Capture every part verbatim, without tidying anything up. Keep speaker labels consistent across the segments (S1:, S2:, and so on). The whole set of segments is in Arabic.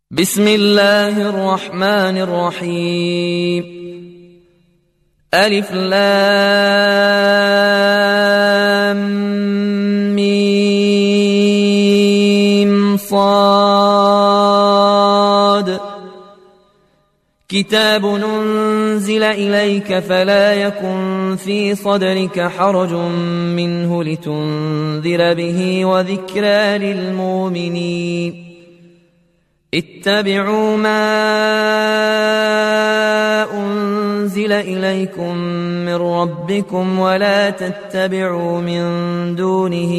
S1: بسم الله الرحمن الرحيم. ألف لام ميم صاد. كتاب أنزل إليك فلا يكن في صدرك حرج منه لتنذر به وذكرى للمؤمنين. اتبعوا ما أنزل إليكم من ربكم ولا تتبعوا من دونه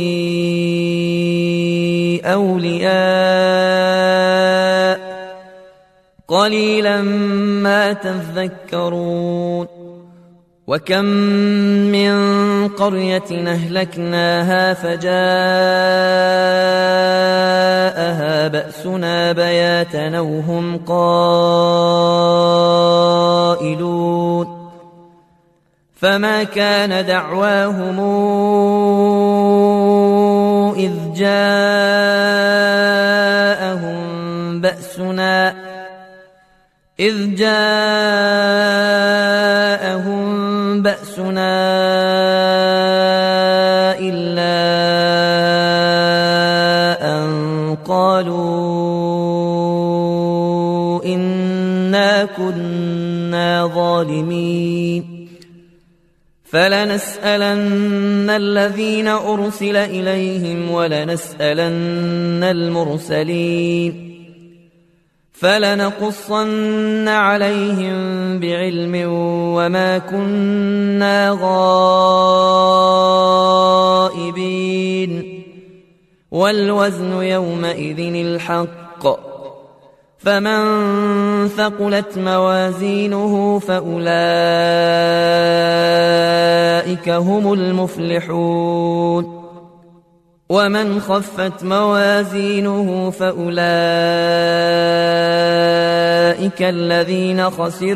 S1: أولياء قليلا ما تذكرون. وكم من قرية أهلكناها فجاءها بأسنا بياتا أو هم قائلون. فما كان دعواهم إذ جاءهم بأسنا إذ جاءهم بأسنا إلا أن قالوا إنا كنا ظالمين. فلنسألن الذين أرسل إليهم ولنسألن المرسلين. فلنقصن عليهم بعلم وما كنا غائبين. والوزن يومئذ الحق. فمن ثقلت موازينه فأولئك هم المفلحون. ومن خفت موازينه فأولئك الذين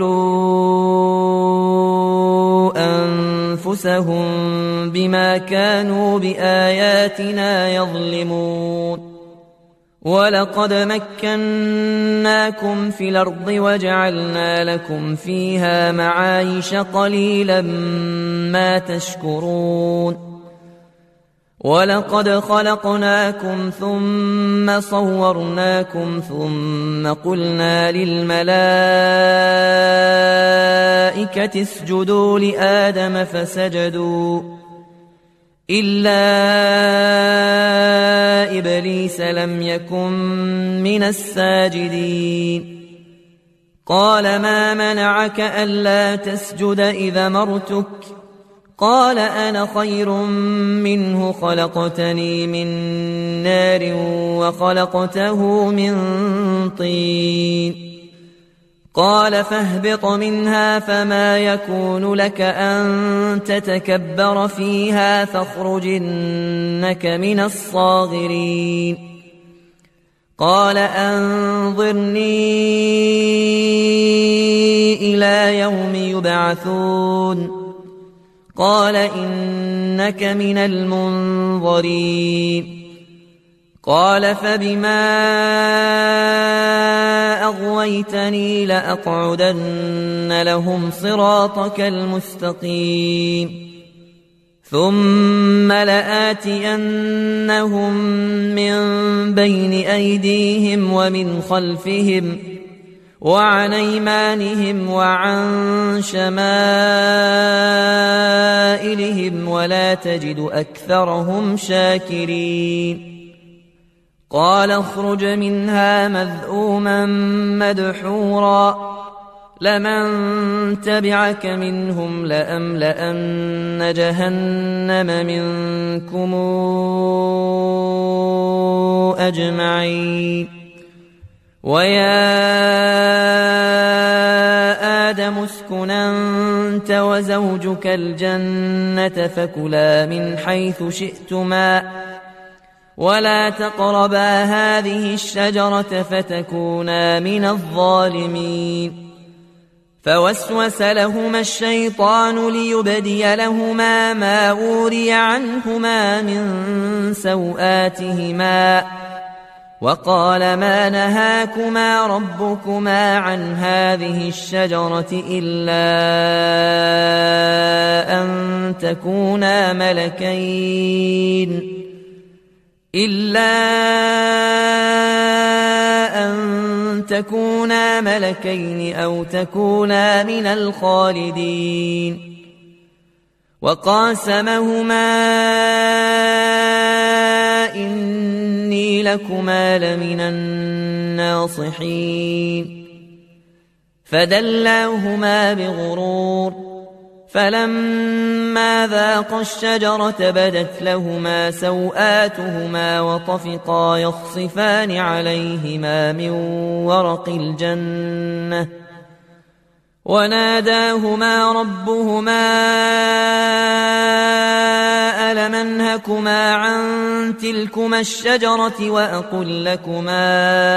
S1: خسروا أنفسهم بما كانوا بآياتنا يظلمون. ولقد مكناكم في الأرض وجعلنا لكم فيها معايش قليلا ما تشكرون. ولقد خلقناكم ثم صورناكم ثم قلنا للملائكة اسجدوا لآدم فسجدوا إلا إبليس لم يكن من الساجدين. قال ما منعك ألا تسجد إذا أمرتك؟ قال أنا خير منه خلقتني من نار وخلقته من طين. قال فاهبط منها فما يكون لك أن تتكبر فيها فاخرج إنك من الصاغرين. قال أنظرني إلى يوم يبعثون. قال إنك من المنظرين. قال فبما أغويتني لأقعدن لهم صراطك المستقيم ثم لآتينهم من بين أيديهم ومن خلفهم وعن أيمانهم وعن شمائلهم ولا تجد أكثرهم شاكرين. قال اخرج منها مذءوما مدحورا لمن تبعك منهم لأملأن جهنم منكم أجمعين. ويا آدم اسكن أنت وزوجك الجنة فكلا من حيث شئتما ولا تقربا هذه الشجرة فتكونا من الظالمين. فوسوس لهما الشيطان ليبدي لهما ما أوري عنهما من سوآتهما وقال ما نهاكما ربكما عن هذه الشجرة إلا أن تكونا ملكين إلا أن تكونا ملكين أو تكونا من الخالدين وقاسمهما إني لكما لمن الناصحين فدلاهما بغرور فلما ذاقا الشجرة بدت لهما سوآتهما وطفقا يخصفان عليهما من ورق الجنة وناداهما ربهما ألم أنهكما عن تلكما الشجرة وأقل لكما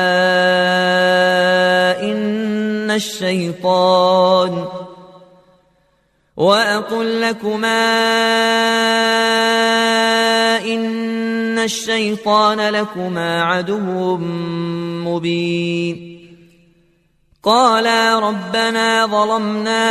S1: إن الشيطان وأقل لكما إن الشيطان لكما عدو مبين قالا ربنا ظلمنا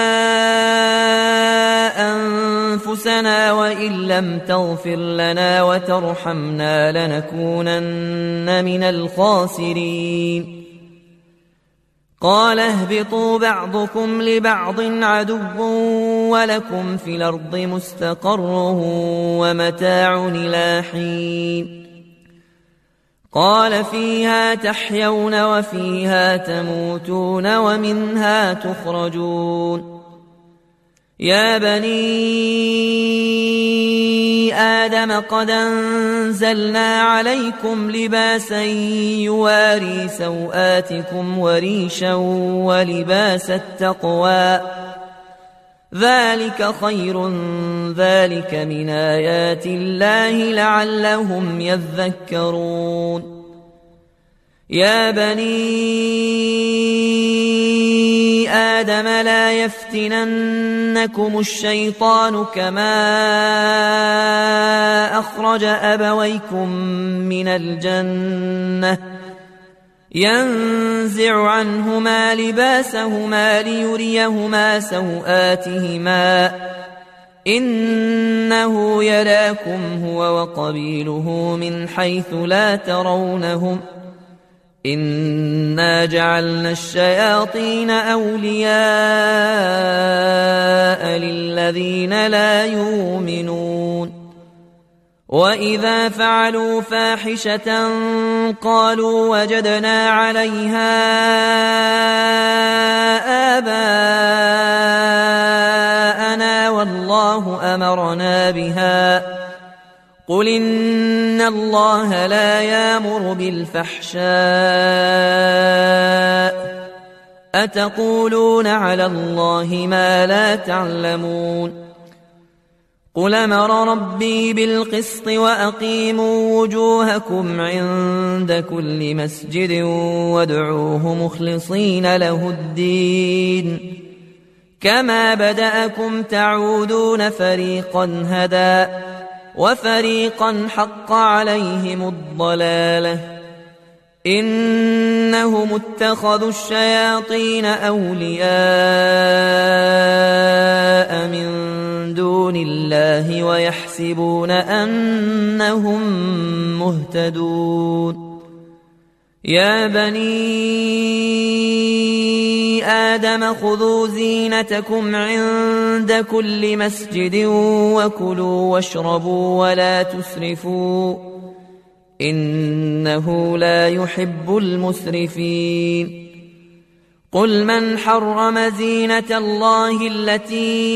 S1: أنفسنا وإن لم تغفر لنا وترحمنا لنكونن من الخاسرين قال اهبطوا بعضكم لبعض عدو ولكم في الأرض مستقر ومتاع إلى حين قال فيها تحيون وفيها تموتون ومنها تخرجون يا بني آدم قد أنزلنا عليكم لباسا يواري سوآتكم وريشا ولباس التقوى ذلك خير ذلك من آيات الله لعلهم يذكرون يا بني آدم لا يفتننكم الشيطان كما أخرج أبويكم من الجنة ينزع عنهما لباسهما ليريهما سوآتهما إنه يراكم هو وقبيله من حيث لا ترونهم إنا جعلنا الشياطين أولياء للذين لا يؤمنون وإذا فعلوا فاحشة قالوا وجدنا عليها آباءنا والله أمرنا بها قل إن الله لا يأمر بالفحشاء أتقولون على الله ما لا تعلمون قل أمر ربي بالقسط وأقيموا وجوهكم عند كل مسجد وادعوه مخلصين له الدين كما بدأكم تعودون فريقا هدى وفريقا حق عليهم الضلالة إنهم اتخذوا الشياطين أولياء من دون الله ويحسبون أنهم مهتدون يا بني آدم خذوا زينتكم عند كل مسجد وكلوا واشربوا ولا تسرفوا إنه لا يحب المسرفين قل من حرم زينة الله التي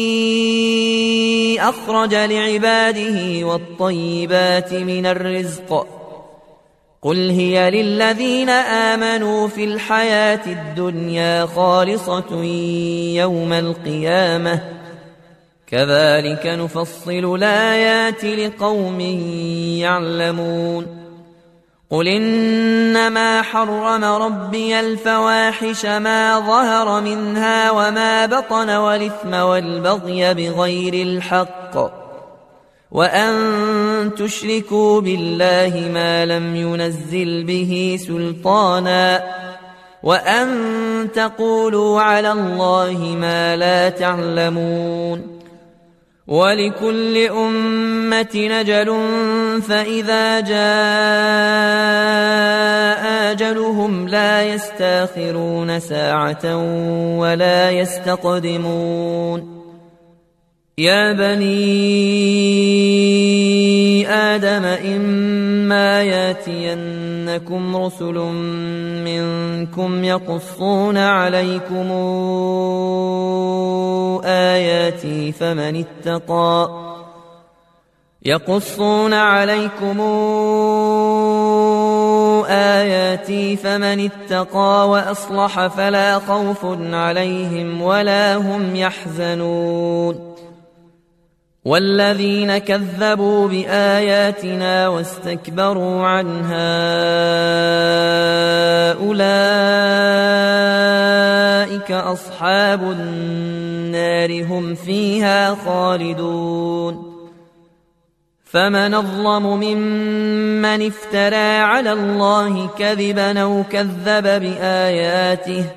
S1: أخرج لعباده والطيبات من الرزق قل هي للذين آمنوا في الحياة الدنيا خالصة يوم القيامة كذلك نفصل الآيات لقوم يعلمون قل إنما حرم ربي الفواحش ما ظهر منها وما بطن والإثم والبغي بغير الحق وأن تشركوا بالله ما لم ينزل به سلطانا وأن تقولوا على الله ما لا تعلمون ولكل أمة أجل فإذا جاء أجلهم لا يستأخرون ساعة ولا يستقدمون يا بني آدم إما ياتينكم رسل منكم يقصون عليكم آياتي فمن اتقى يقصون عليكم آياتي فمن اتقى وأصلح فلا خوف عليهم ولا هم يحزنون والذين كذبوا بآياتنا واستكبروا عنها أولئك أصحاب النار هم فيها خالدون فمن أظلم ممن افترى على الله كذبا أو كذب بآياته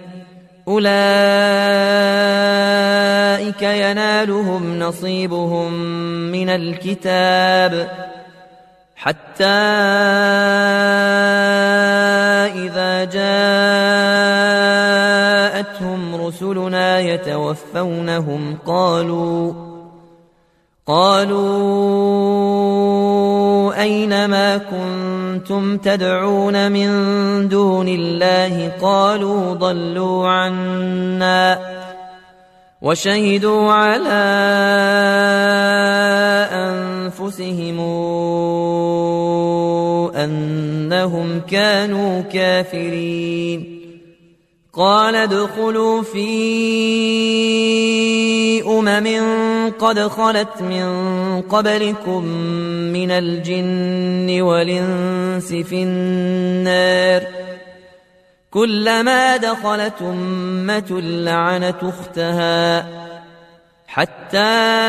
S1: أولئك ينالهم نصيبهم من الكتاب حتى إذا جاءتهم رسلنا يتوفونهم قالوا قالوا أين ما كنتم تدعون من دون الله قالوا ضلوا عنا وشهدوا على أنفسهم أنهم كانوا كافرين قال ادخلوا في أمم قد خلت من قبلكم من الجن والإنس في النار كلما دخلت أمة لعنت أختها حتى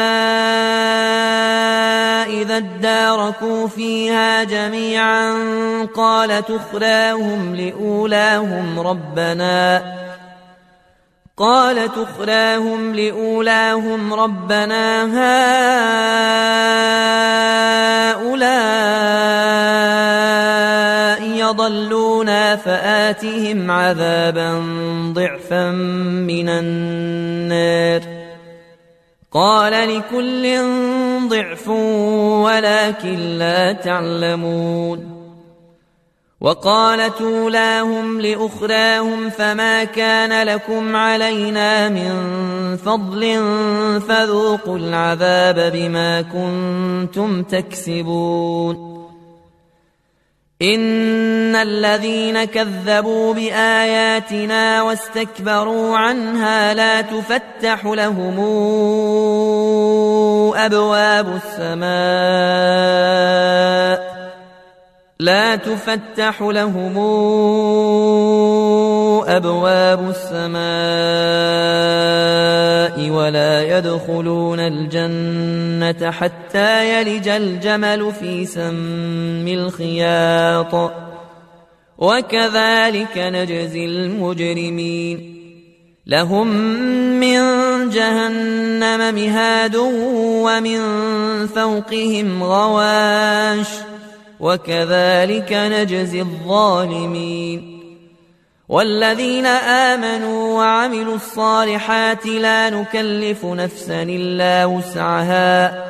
S1: إذا اداركوا فيها جميعا قالت أخراهم لأولاهم ربنا قالت أخراهم لأولاهم ربنا هؤلاء يضلونا فآتهم عذابا ضعفا من النار قال لكل ضعف ولكن لا تعلمون وقالت أولاهم لأخراهم فما كان لكم علينا من فضل فذوقوا العذاب بما كنتم تكسبون إن الذين كذبوا بآياتنا واستكبروا عنها لا تفتح لهم أبواب السماء لا تفتح لهم أبواب السماء ولا يدخلون الجنة حتى يلج الجمل في سم الخياط وكذلك نجزي المجرمين لهم من جهنم مهاد ومن فوقهم غواش وكذلك نجزي الظالمين والذين آمنوا وعملوا الصالحات لا نكلف نفسا إلا وسعها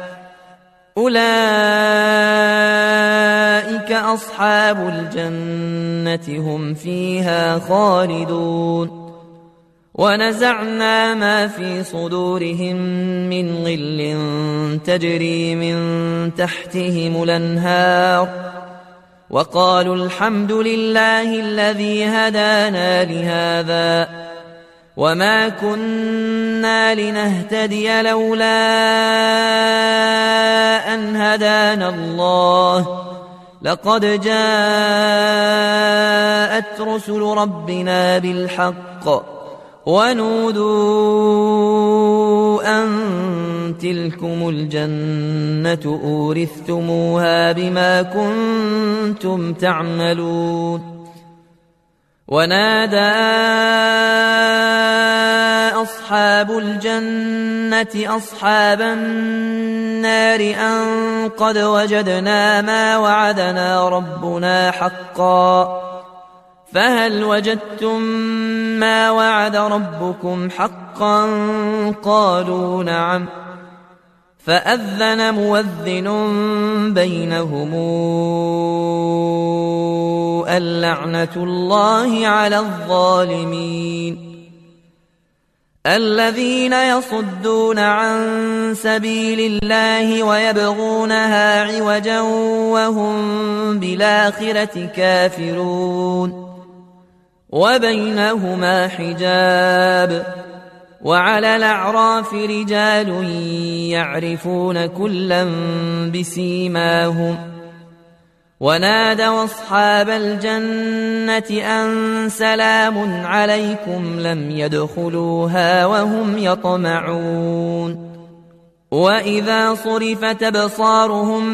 S1: أولئك أصحاب الجنة هم فيها خالدون ونزعنا ما في صدورهم من غل تجري من تحتهم الأنهار وقالوا الحمد لله الذي هدانا لهذا وما كنا لنهتدي لولا أن هدانا الله لقد جاءت رسل ربنا بالحق ونودوا أن تلكم الجنة أورثتموها بما كنتم تعملون ونادى أصحاب الجنة أصحاب النار أن قد وجدنا ما وعدنا ربنا حقا فهل وجدتم ما وعد ربكم حقا قالوا نعم فأذن مؤذن بينهم اللعنة الله على الظالمين الذين يصدون عن سبيل الله ويبغونها عوجا وهم بالآخرة كافرون وبينهما حجاب وعلى الأعراف رجال يعرفون كلا بسيماهم ونادوا أصحاب الجنة أن سلام عليكم لم يدخلوها وهم يطمعون وإذا صرفت أبصارهم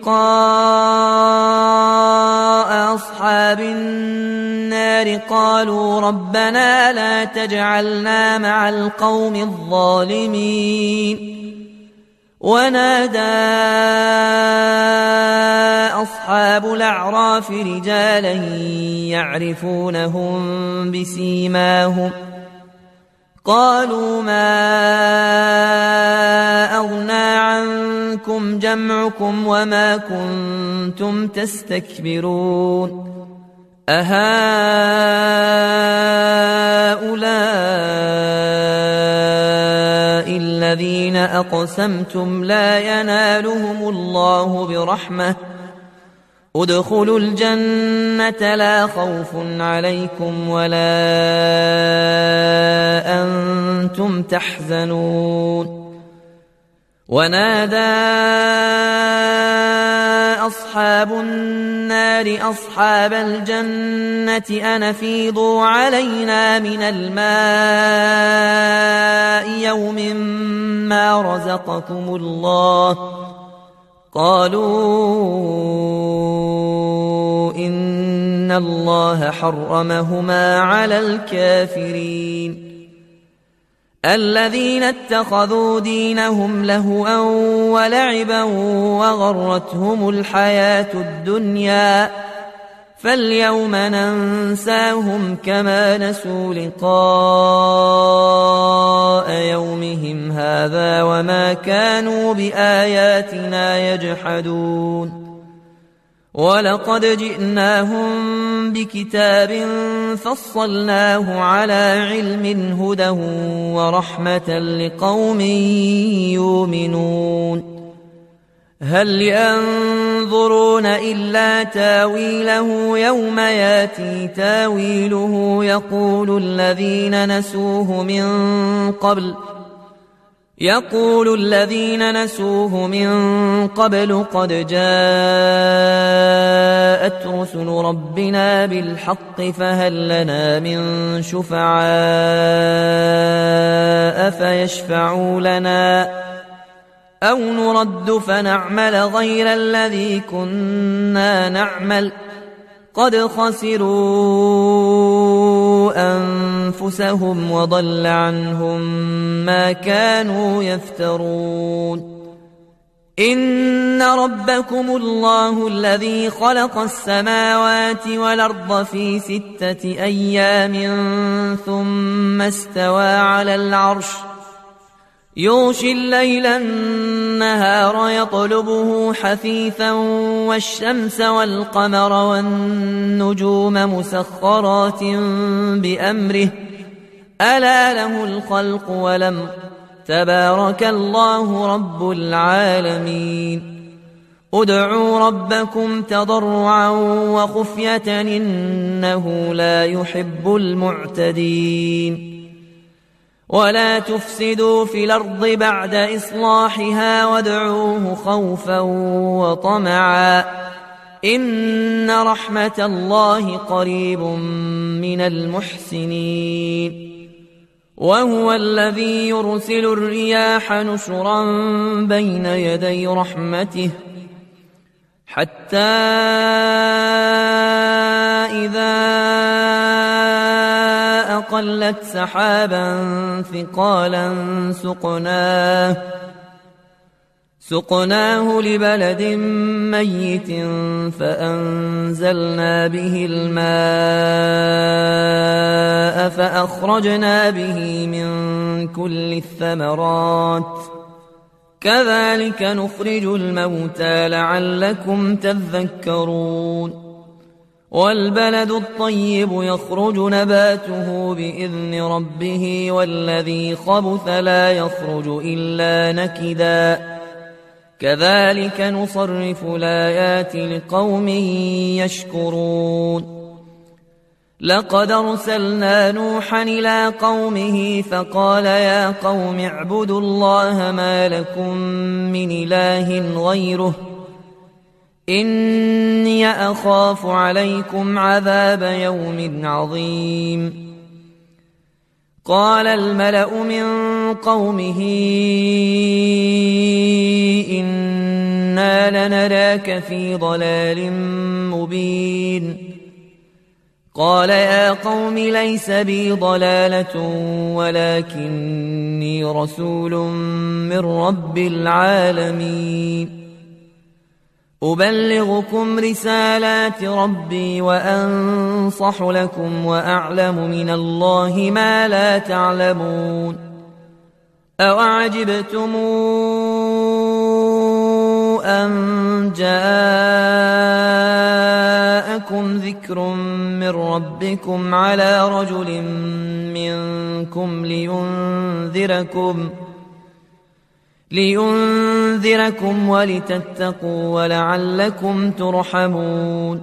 S1: تلقاء أصحاب النار قالوا ربنا لا تجعلنا مع القوم الظالمين ونادى أصحاب الأعراف رجالا يعرفونهم بسيماهم قالوا ما أغنى عنكم جمعكم وما كنتم تستكبرون أهؤلاء الذين أقسمتم لا ينالهم الله برحمة ادخلوا الجنة لا خوف عليكم ولا أنتم تحزنون ونادى أصحاب النار أصحاب الجنة أن أفيضوا علينا من الماء يوم ما رزقكم الله قالوا إن الله حرمهما على الكافرين الذين اتخذوا دينهم لهوا ولعبا وغرتهم الحياة الدنيا فاليوم ننساهم كما نسوا لقاء يومهم هذا وما كانوا بآياتنا يجحدون ولقد جئناهم بكتاب فصلناه على علم هدى ورحمة لقوم يؤمنون هل ينظرون إلا تاويله يوم ياتي تاويله يقول الذين نسوه من قبل يقول الذين نسوه من قبل قد جاءت رسل ربنا بالحق فهل لنا من شفعاء فيشفعوا لنا أو نرد فنعمل غير الذي كنا نعمل قد خسروا أنفسهم وضل عنهم ما كانوا يفترون إن ربكم الله الذي خلق السماوات والأرض في ستة أيام ثم استوى على العرش يغشي الليل النهار يطلبه حثيثا والشمس والقمر والنجوم مسخرات بأمره ألا له الخلق والأمر تبارك الله رب العالمين ادعوا ربكم تضرعا وخفية إنه لا يحب المعتدين ولا تفسدوا في الأرض بعد إصلاحها وادعوه خوفا وطمعا إن رحمة الله قريب من المحسنين وهو الذي يرسل الرياح نشرا بين يدي رحمته حتى إذا أقلت سحابا ثقالا سقناه سقناه لبلد ميت فأنزلنا به الماء فأخرجنا به من كل الثمرات كذلك نخرج الموتى لعلكم تذكرون والبلد الطيب يخرج نباته بإذن ربه والذي خبث لا يخرج إلا نكدا كذلك نصرف الآيات لقوم يشكرون لقد أرسلنا نوحا إلى قومه فقال يا قوم اعبدوا الله ما لكم من إله غيره إني أخاف عليكم عذاب يوم عظيم قال الملأ من قومه إنا لنراك في ضلال مبين قال يا قوم ليس بي ضلالة ولكني رسول من رب العالمين أبلغكم رسالات ربي وأنصح لكم وأعلم من الله ما لا تعلمون أوعجبتم أن جاءكم ذكر من ربكم على رجل منكم لينذركم لينذركم ولتتقوا ولعلكم ترحمون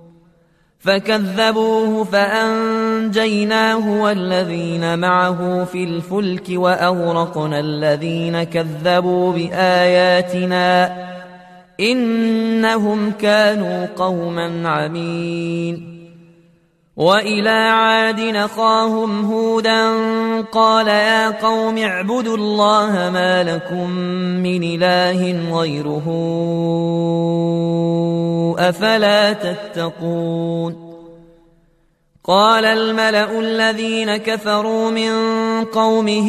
S1: فكذبوه فأنجيناه والذين معه في الفلك وأغرقنا الذين كذبوا بآياتنا إنهم كانوا قوما عمين وإلى عاد أخاهم هودا قال يا قوم اعبدوا الله ما لكم من إله غيره أفلا تتقون قال الملأ الذين كفروا من قومه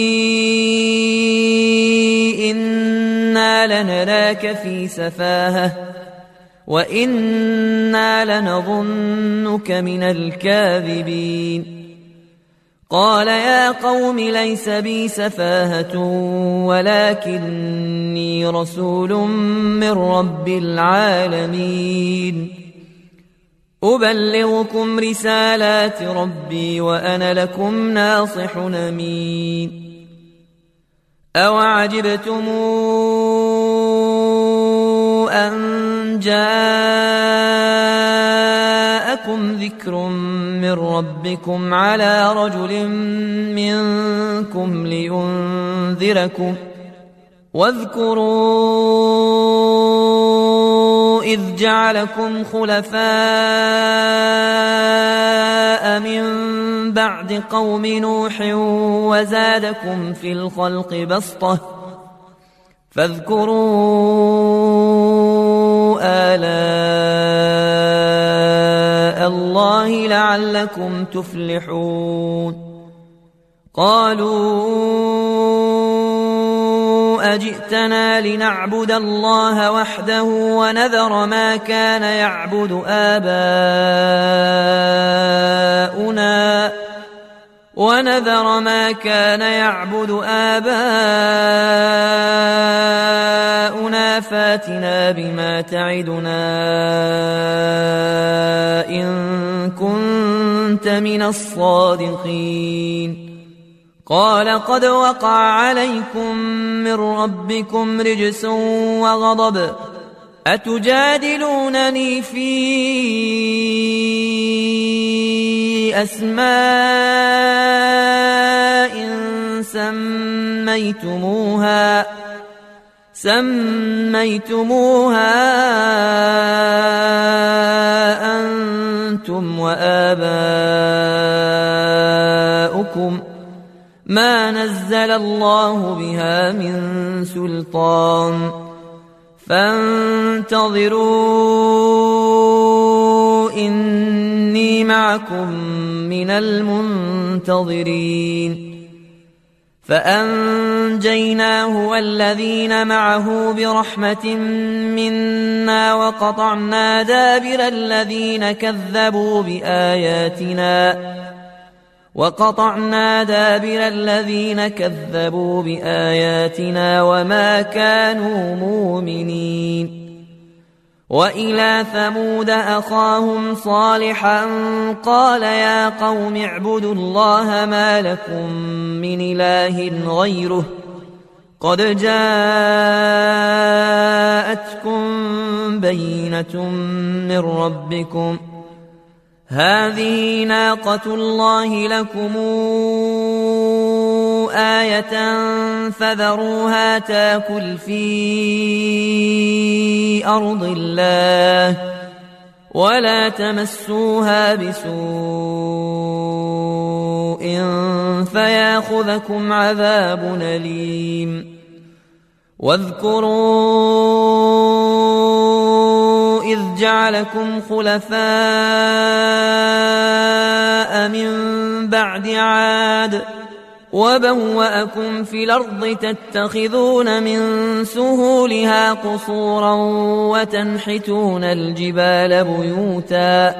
S1: إنا لنراك في سفاهة وإنا لنظنك من الكاذبين قال يا قوم ليس بي سفاهة ولكني رسول من رب العالمين أبلغكم رسالات ربي وأنا لكم ناصح أمين أوعجبتم أن جاءكم ذكر من ربكم على رجل منكم لينذركم واذكروا إذ جعلكم خلفاء من بعد قوم نوح وزادكم في الخلق بسطة فاذكروا آلاء الله لعلكم تفلحون قالوا أجئتنا لنعبد الله وحده ونذر ما كان يعبد آباؤنا ونذر ما كان يعبد آباؤنا فاتنا بما تعدنا إن كنت من الصادقين قال قد وقع عليكم من ربكم رجس وغضب أتجادلونني في أسماء سميتموها سميتموها أنتم وآباؤكم ما نزل الله بها من سلطان فانتظروا إني معكم من المنتظرين فأنجيناه والذين معه برحمة منا وقطعنا دابر الذين كذبوا بآياتنا وقطعنا دابر الذين كذبوا بآياتنا وما كانوا مؤمنين وإلى ثمود أخاهم صالحا قال يا قوم اعبدوا الله ما لكم من إله غيره قد جاءتكم بينة من ربكم هذه ناقة الله لكم آية فذروها تاكل في أرض الله ولا تمسوها بسوء فياخذكم عذاب أليم واذكروا إذ جعلكم خلفاء من بعد عاد وبوأكم في الأرض تتخذون من سهولها قصورا وتنحتون الجبال بيوتا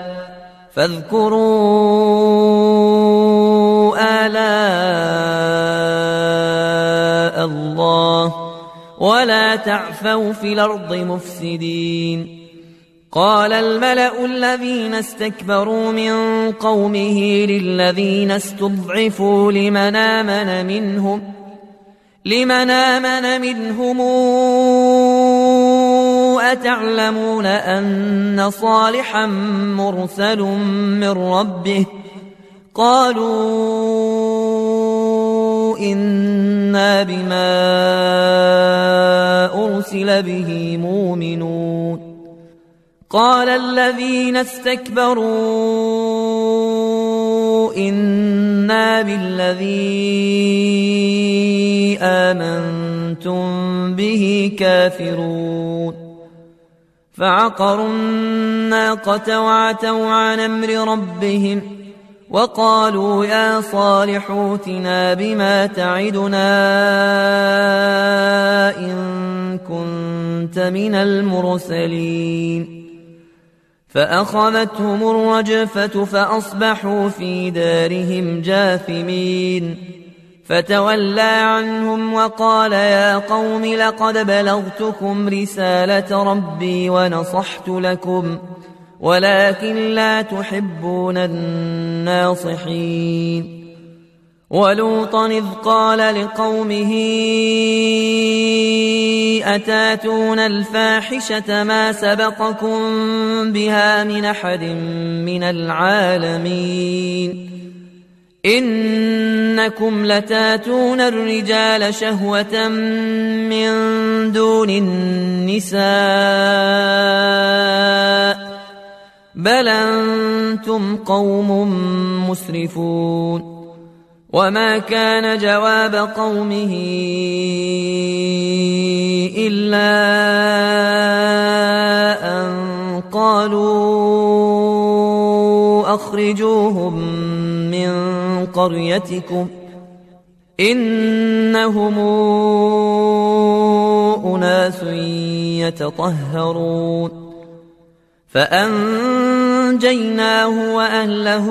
S1: فاذكروا آلاء الله ولا تعثوا في الأرض مفسدين قال الملأ الذين استكبروا من قومه للذين استضعفوا لمن آمن منهم لمن آمن منهم أتعلمون أن صالحا مرسل من ربه قالوا إنا بما أرسل به مؤمنون قال الذين استكبروا إنا بالذي آمنتم به كافرون فعقروا الناقة وعتوا عن أمر ربهم وقالوا يا صالح ائتنا بما تعدنا إن كنت من المرسلين فأخذتهم الرجفة فأصبحوا في دارهم جاثمين فتولى عنهم وقال يا قوم لقد بلغتكم رسالة ربي ونصحت لكم ولكن لا تحبون الناصحين ولوطا إذ قال لقومه أتاتون الفاحشة ما سبقكم بها من أحد من العالمين إنكم لتاتون الرجال شهوة من دون النساء بل أنتم قوم مسرفون وما كان جواب قومه إلا أن قالوا أخرجوهم من قريتكم إنهم أناس يتطهرون فأنجيناه وأهله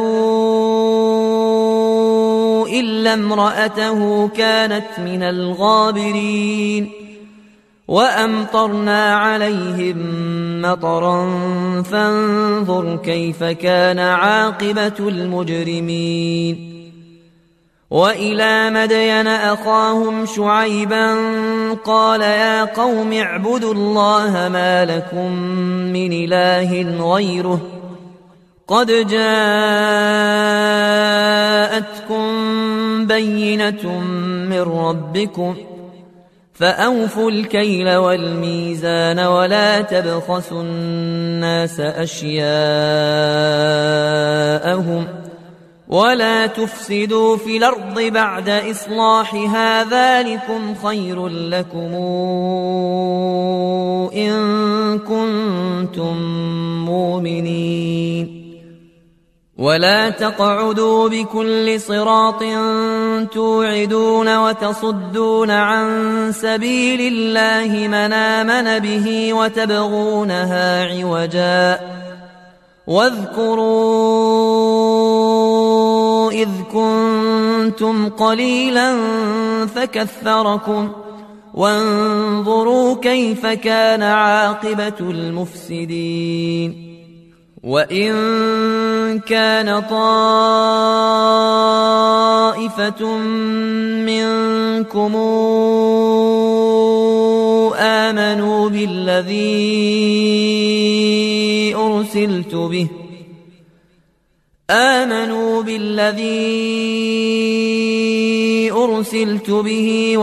S1: إلا امرأته كانت من الغابرين وأمطرنا عليهم مطرا فانظر كيف كان عاقبة المجرمين وإلى مدين أخاهم شعيبا قال يا قوم اعبدوا الله ما لكم من إله غيره قد جاءتكم بينة من ربكم فأوفوا الكيل والميزان ولا تبخسوا الناس أشياءهم ولا تفسدوا في الأرض بعد إصلاحها ذلكم خير لكم إن كنتم مؤمنين ولا تقعدوا بكل صراط توعدون وتصدون عن سبيل الله من آمن به وتبغونها عوجا واذكروا إذ كنتم قليلا فكثركم وانظروا كيف كان عاقبة المفسدين وإن كان طائفة منكم آمنوا بالذي أرسلت به آمنوا بالذي أرسلت به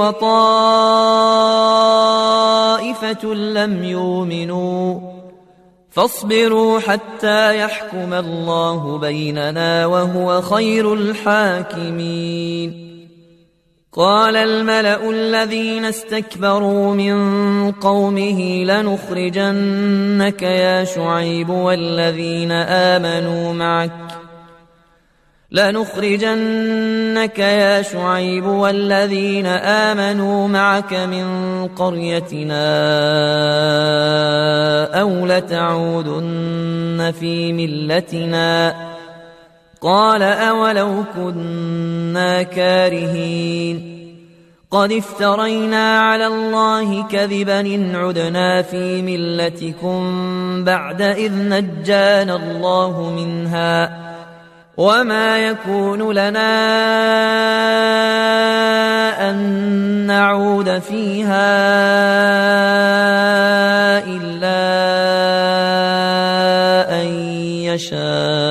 S1: وطائفة لم يؤمنوا فاصبروا حتى يحكم الله بيننا وهو خير الحاكمين قال الملأ الذين استكبروا من قومه لنخرجنك يا شعيب والذين آمنوا معك لنخرجنك يا شعيب والذين آمنوا معك من قريتنا أو لتعودن في ملتنا قال أولو كنا كارهين قد افترينا على الله كذبا إن عدنا في ملتكم بعد إذ نجانا الله منها وما يكون لنا أن نعود فيها إلا أن يشاء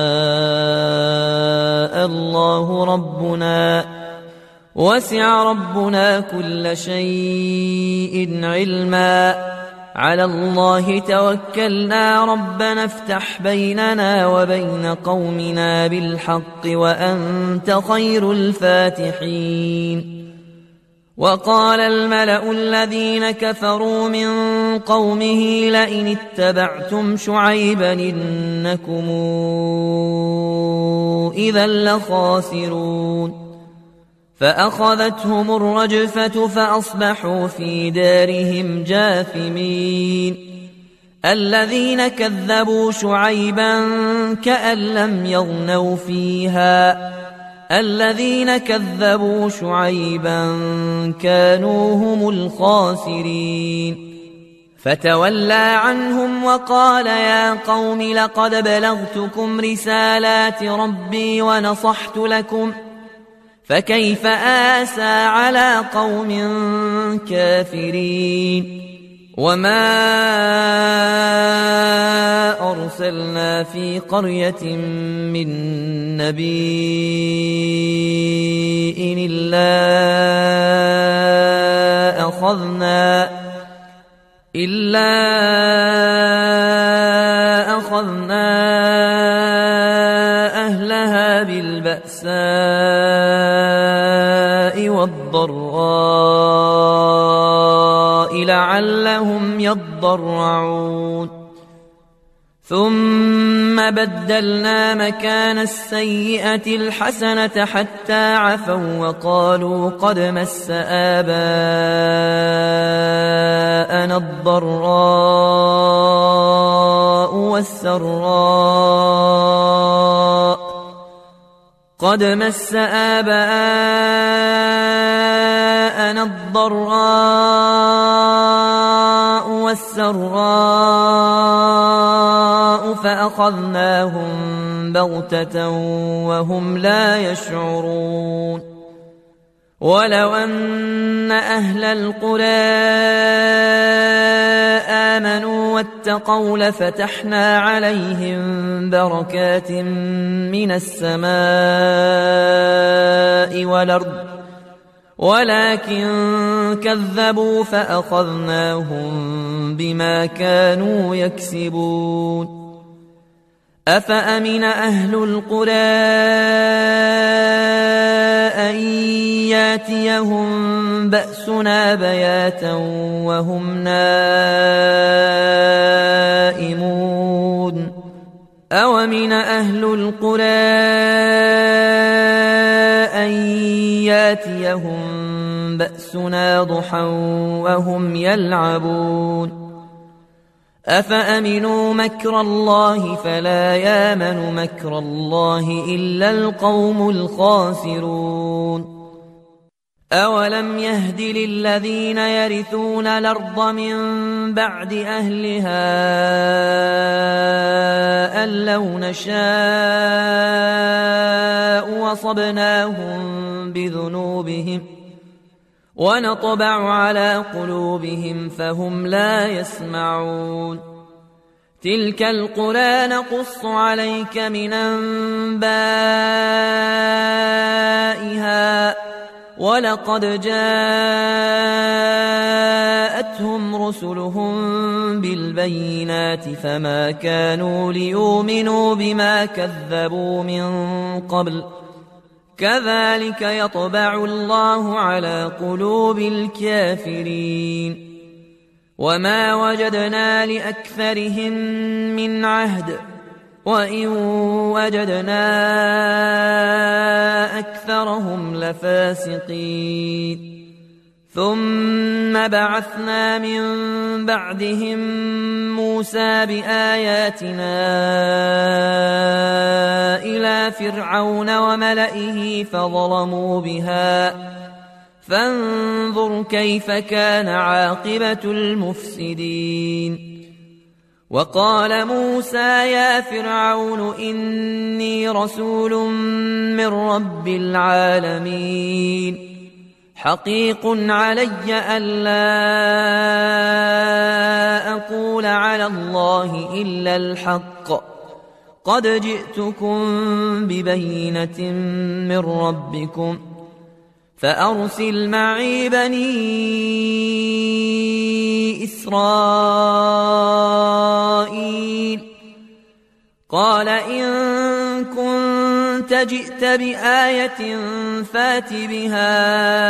S1: الله ربنا وسع ربنا كل شيء علما على الله توكلنا ربنا افتح بيننا وبين قومنا بالحق وأنت خير الفاتحين وقال الملأ الذين كفروا من قومه لئن اتبعتم شعيبا إنكم إذا لخاسرون فأخذتهم الرجفة فأصبحوا في دارهم جاثمين الذين كذبوا شعيبا كأن لم يغنوا فيها الذين كذبوا شعيبا كانوا هم الخاسرين فتولى عنهم وقال يا قوم لقد بلغتكم رسالات ربي ونصحت لكم فكيف آسى على قوم كافرين وما أرسلنا في قرية من نبي إلا أخذنا إلا أخذنا أهلها بالبأساء والضراء لعلهم يضرعون ثم بدلنا مكان السيئة الحسنة حتى عفوا وقالوا قد مس آباءنا الضراء والسراء قد مس آباءنا الضراء والسراء فأخذناهم بغتة وهم لا يشعرون ولو أن أهل القرى آمنوا واتقوا لفتحنا عليهم بركات من السماء والأرض ولكن كذبوا فأخذناهم بما كانوا يكسبون أفأمن أهل القرى أن ياتيهم بأسنا بياتا وهم نائمون أومن أهل القرى أن ياتيهم بأسنا ضحى وهم يلعبون أفأمنوا مكر الله فلا يامن مكر الله إلا القوم الخاسرون أولم يهد للذين يرثون الأرض من بعد أهلها أن لو نشاء وصبناهم بذنوبهم ونطبع على قلوبهم فهم لا يسمعون تلك القرى نقص عليك من أنبائها ولقد جاءتهم رسلهم بالبينات فما كانوا ليؤمنوا بما كذبوا من قبل كذلك يطبع الله على قلوب الكافرين وما وجدنا لأكثرهم من عهد وإن وجدنا أكثرهم لفاسقين ثم بعثنا من بعدهم موسى بآياتنا إلى فرعون وملئه فظلموا بها فانظر كيف كان عاقبة المفسدين وقال موسى يا فرعون إني رسول من رب العالمين حقيق علي ألا أقول على الله إلا الحق قد جئتكم ببينة من ربكم فأرسل معي بني إسرائيل قال إن كنت جئت بآية فات بها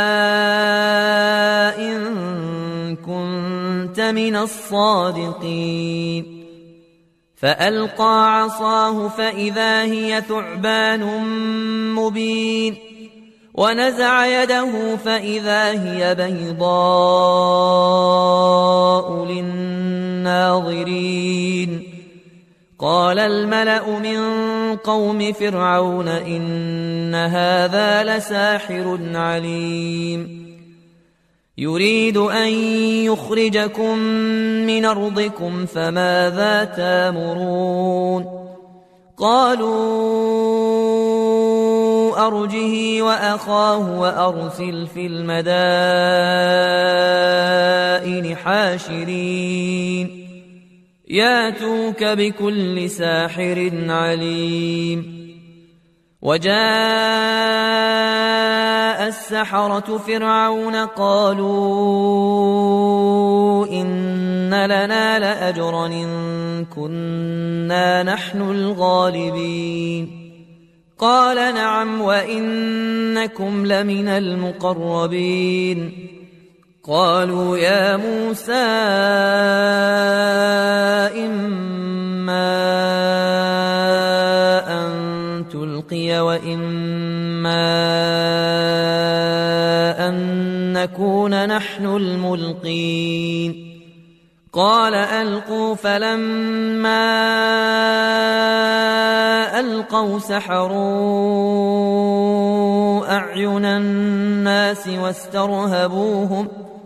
S1: إن كنت من الصادقين فألقى عصاه فإذا هي ثعبان مبين ونزع يده فإذا هي بيضاء للناظرين قال الملأ من قوم فرعون إن هذا لساحر عليم يريد أن يخرجكم من أرضكم فماذا تامرون قالوا أرجه وأخاه وأرسل في المدائن حاشرين ياتوك بكل ساحر عليم وجاء السحرة فرعون قالوا إن لنا لأجرا إن كنا نحن الغالبين قال نعم وإنكم لمن المقربين قالوا يا موسى إما أن تلقي وإما أن نكون نحن الملقين قال ألقوا فلما ألقوا سحروا أعين الناس واسترهبوهم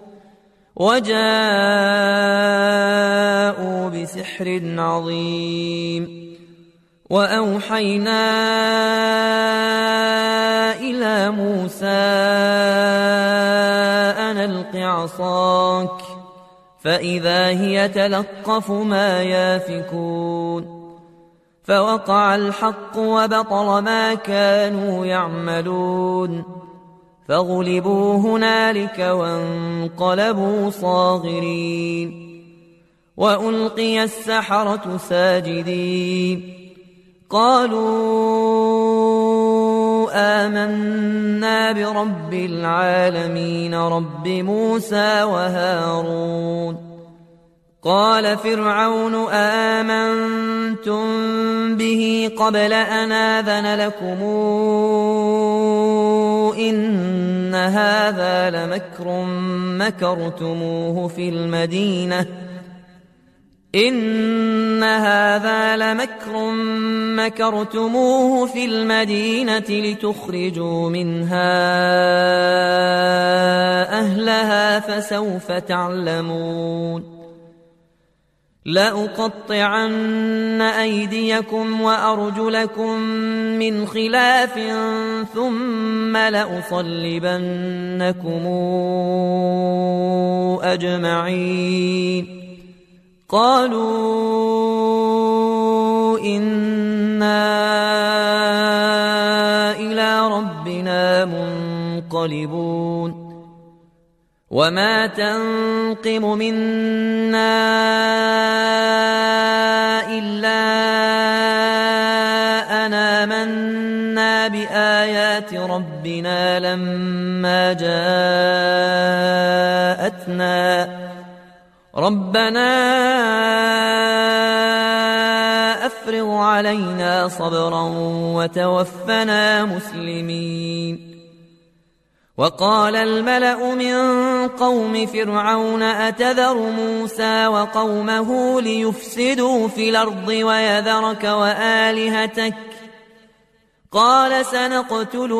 S1: وجاءوا بسحر عظيم وأوحينا إلى موسى أن ألق عصاك فإذا هي تلقف ما يافكون فوقع الحق وبطل ما كانوا يعملون فغلبوا هنالك وانقلبوا صاغرين وألقي السحرة ساجدين قالوا آمنا برب العالمين رب موسى وهارون. قال فرعون آمنتم به قبل أن آذن لكم إن هذا لمكر مكرتموه في المدينة إن هذا لمكر مكرتموه في المدينة لتخرجوا منها أهلها فسوف تعلمون. لأقطعن أيديكم وأرجلكم من خلاف ثم لأصلبنكم أجمعين. قالوا إنا إلى ربنا منقلبون. وما تنقم منا إلا أن آمنا بآيات ربنا لما جاءتنا ربنا أفرغ علينا صبرا وتوفنا مسلمين. وقال الملأ من قوم فرعون أتذر موسى وقومه ليفسدوا في الأرض ويذرك وآلهتك قال سنقتل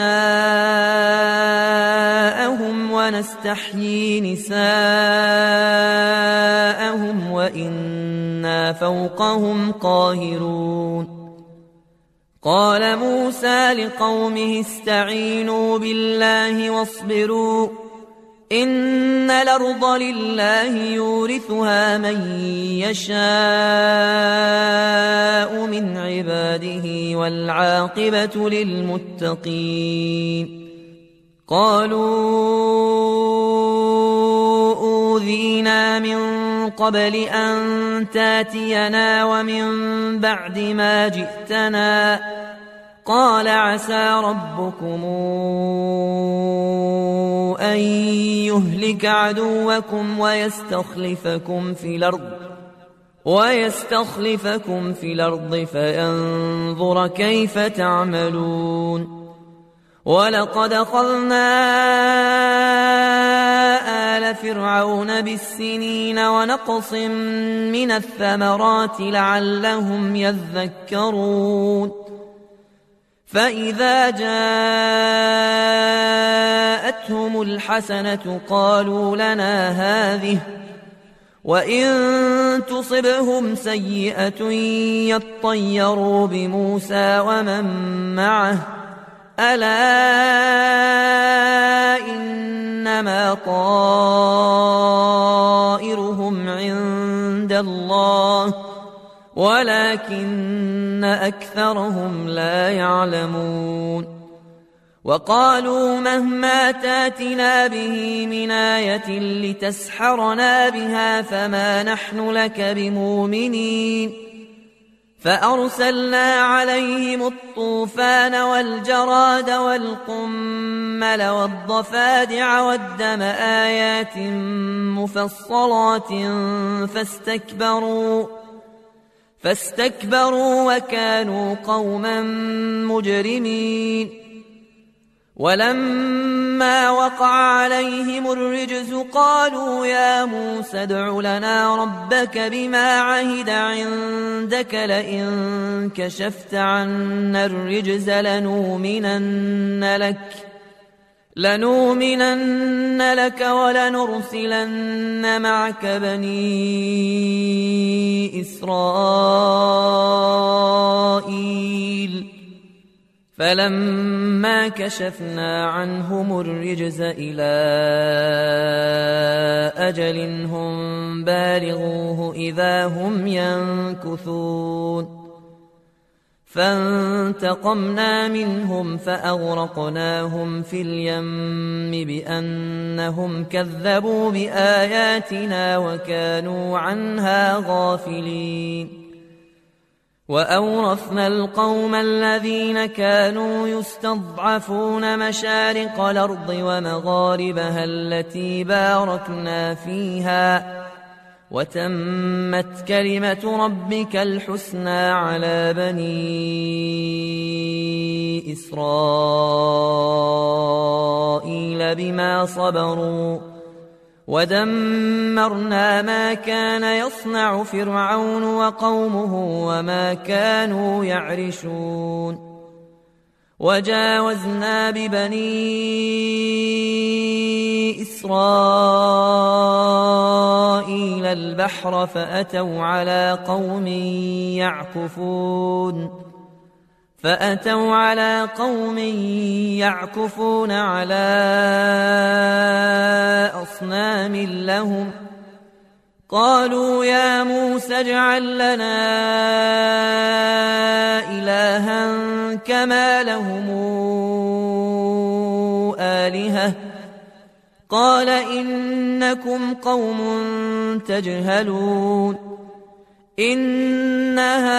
S1: أبناءهم ونستحيي نساءهم وإنا فوقهم قاهرون. قال موسى لقومه استعينوا بالله واصبروا إن الأرض لله يورثها من يشاء من عباده والعاقبة للمتقين. قالوا أوذينا من قبل أن تاتينا ومن بعد ما جئتنا قال عسى ربكم أن يهلك عدوكم ويستخلفكم في الأرض ويستخلفكم في الأرض فينظر كيف تعملون. ولقد أخذنا آل فرعون بالسنين ونقص من الثمرات لعلهم يذكرون. فإذا جاءتهم الحسنة قالوا لنا هذه وإن تصبهم سيئة يطيروا بموسى ومن معه ألا إنما طائرهم عند الله ولكن أكثرهم لا يعلمون. وقالوا مهما تاتنا به من آية لتسحرنا بها فما نحن لك بمؤمنين. فأرسلنا عليهم الطوفان والجراد والقمل والضفادع والدم آيات مفصلات فاستكبروا فاستكبروا وكانوا قوما مجرمين. ولما وقع عليهم الرجز قالوا يا موسى ادع لنا ربك بما عهد عندك لئن كشفت عنا الرجز لنؤمنن لك لنؤمنن لك ولنرسلن معك بني إسرائيل. فلما كشفنا عنهم الرجز إلى أجل هم بالغوه إذا هم ينكثون. فانتقمنا منهم فأغرقناهم في اليم بأنهم كذبوا بآياتنا وكانوا عنها غافلين. وأورثنا القوم الذين كانوا يستضعفون مشارق الأرض ومغاربها التي باركنا فيها وتمت كلمة ربك الحسنى على بني إسرائيل بما صبروا ودمرنا ما كان يصنع فرعون وقومه وما كانوا يعرشون وجاوزنا ببني إسرائيل البحر فأتوا على قوم يعكفون فأتوا على قوم يعكفون على أصنام لهم قالوا يا موسى اجعل لنا إلها كما لهم آلهة قال إنكم قوم تجهلون إن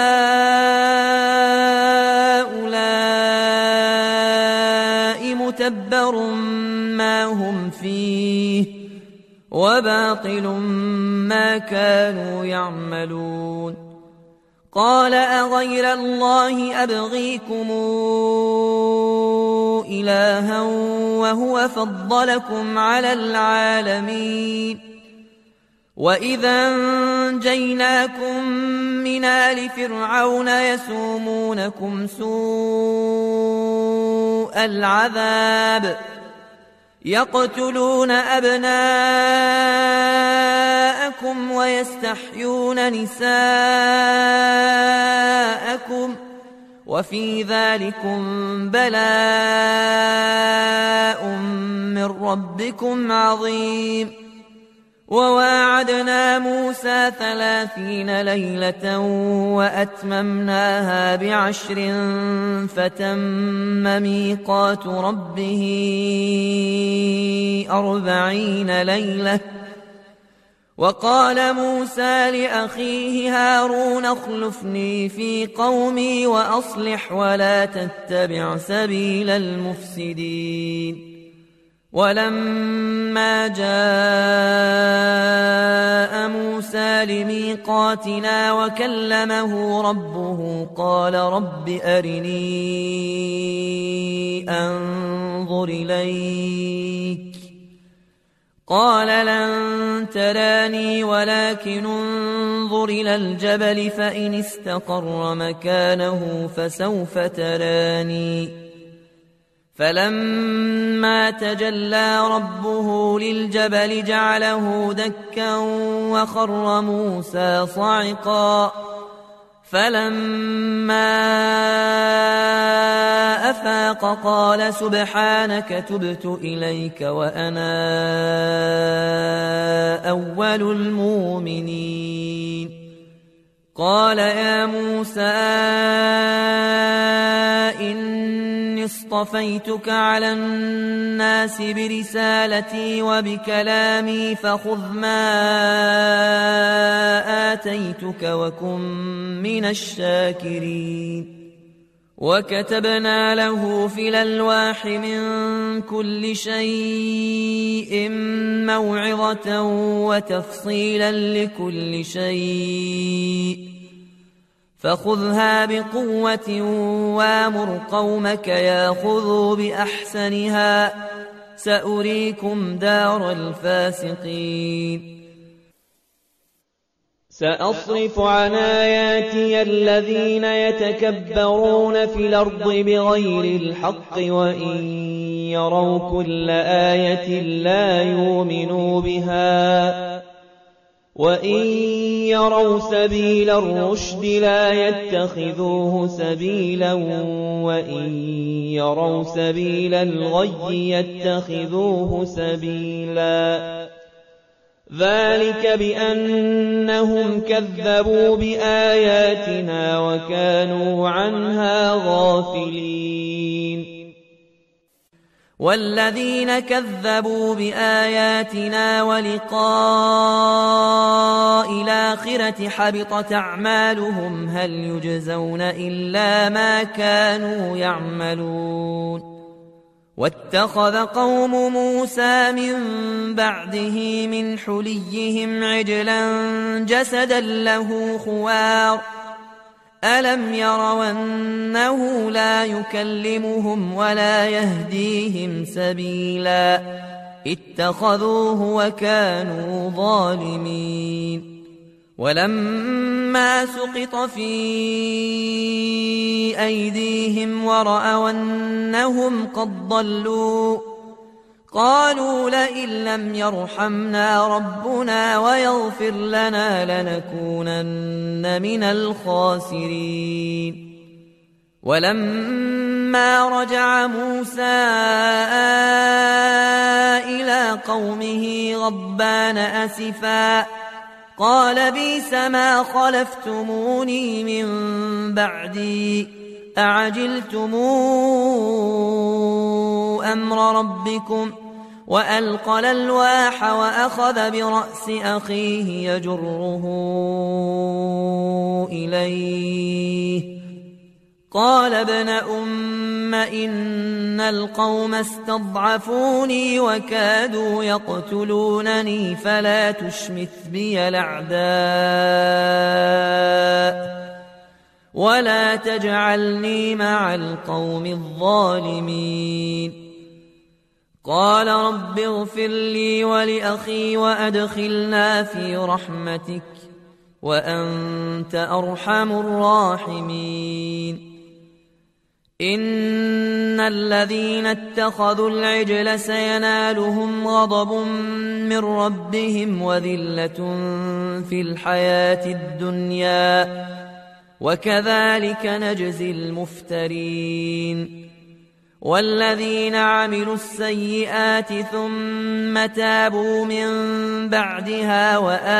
S1: هؤلاء متبر ما هم فيه وباطل ما كانوا يعملون قال أغير الله أبغيكم إلها وهو فضلكم على العالمين وإذا أنجيناكم من آل فرعون يسومونكم سوء العذاب يقتلون أبناءكم ويستحيون نساءكم وفي ذلكم بلاء من ربكم عظيم وواعدنا موسى ثلاثين ليلة وأتممناها بعشر فتم ميقات ربه أربعين ليلة وقال موسى لأخيه هارون اخلفني في قومي وأصلح ولا تتبع سبيل المفسدين ولما جاء موسى لميقاتنا وكلمه ربه قال رب أرني أنظر إليك قال لن تراني ولكن انظر إلى الجبل فإن استقر مكانه فسوف تراني فلما تجلى ربه للجبل جعله دكا وخر موسى صعقا فلما أفاق قال سبحانك تبت إليك وأنا أول المؤمنين قال يا موسى إني اصطفيتك على الناس برسالتي وبكلامي فخذ ما آتيتك وكن من الشاكرين وكتبنا له في الألواح من كل شيء موعظة وتفصيلا لكل شيء فخذها بقوة وامر قومك ياخذوا بأحسنها سأريكم دار الفاسقين
S2: سأصرف عن آياتي الذين يتكبرون في الأرض بغير الحق وإن يروا كل آية لا يؤمنوا بها وإن يروا سبيل الرشد لا يتخذوه سبيلا وإن يروا سبيل الغي يتخذوه سبيلا ذلك بأنهم كذبوا بآياتنا وكانوا عنها غافلين
S1: والذين كذبوا بآياتنا ولقاء الآخرة حبطت أعمالهم هل يجزون إلا ما كانوا يعملون واتخذ قوم موسى من بعده من حليهم عجلا جسدا له خوار ألم يروا أنه لا يكلمهم ولا يهديهم سبيلا اتخذوه وكانوا ظالمين ولما سقط في أيديهم ورأوا أنهم قد ضلوا قالوا لئن لم يرحمنا ربنا ويغفر لنا لنكونن من الخاسرين ولما رجع موسى إلى قومه غضبان أسفا قال بئس ما خلفتموني من بعدي أعجلتم أمر ربكم وألقى الألواح وأخذ برأس أخيه يجره إليه قال ابن أم إن القوم استضعفوني وكادوا يقتلونني فلا تشمت بي الأعداء ولا تجعلني مع القوم الظالمين قال رب اغفر لي ولأخي وأدخلنا في رحمتك وأنت أرحم الراحمين إن الذين اتخذوا العجل سينالهم غضب من ربهم وذلة في الحياة الدنيا وكذلك نجزي المفترين والذين عملوا السيئات ثم تابوا من بعدها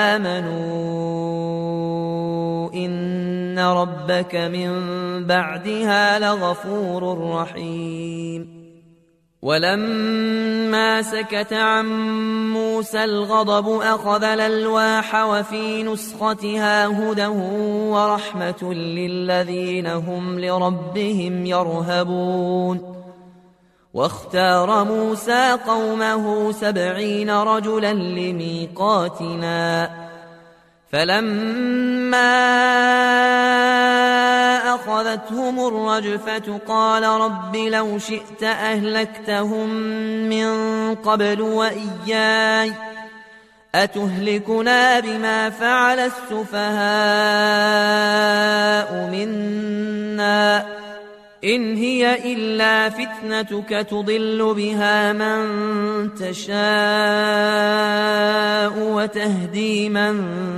S1: وآمنوا إن ربك من بعدها لغفور رحيم ولما سكت عن موسى الغضب أخذ الألواح وفي نسختها هدى ورحمة للذين هم لربهم يرهبون واختار موسى قومه سبعين رجلا لميقاتنا فلما أخذتهم الرجفة قال رب لو شئت أهلكتهم من قبل وإياي أتهلكنا بما فعل السفهاء منا إن هي إلا فتنتك تضل بها من تشاء وتهدي من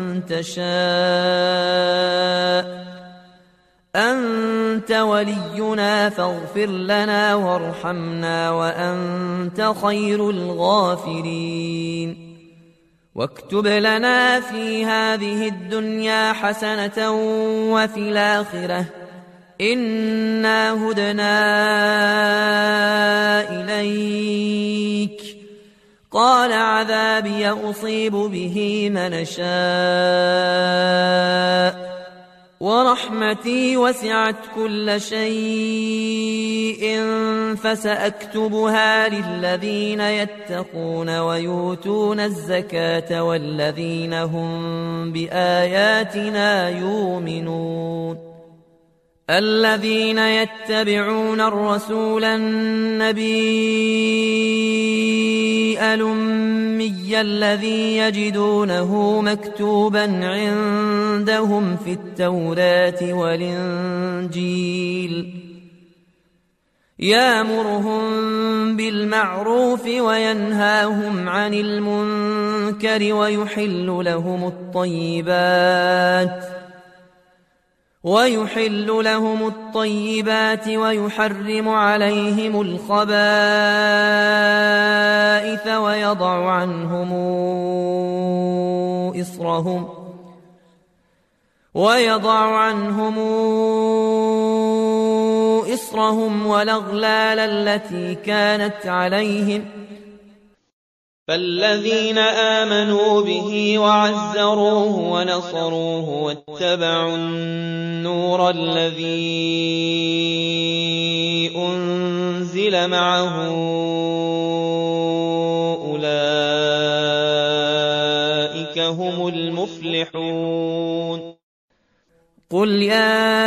S1: تشاء أنت ولينا فاغفر لنا وارحمنا وأنت خير الغافرين واكتب لنا في هذه الدنيا حسنة وفي الآخرة إنا هدنا إليك قال عذابي أصيب به من شاء ورحمتي وسعت كل شيء فسأكتبها للذين يتقون ويؤتون الزكاة والذين هم بآياتنا يؤمنون الذين يتبعون الرسول النبي الأمي الذي يجدونه مكتوبا عندهم في التوراة والإنجيل يأمرهم بالمعروف وينهاهم عن المنكر ويحل لهم الطيبات ويحل لهم الطيبات ويحرم عليهم الخبائث ويضع عنهم إصرهم ويضع عنهم إصرهم والأغلال التي كانت عليهم.
S2: فالذين آمنوا به وعزروه ونصروه واتبعوا النور الذي أنزل معه أولئك هم المفلحون.
S1: قل يا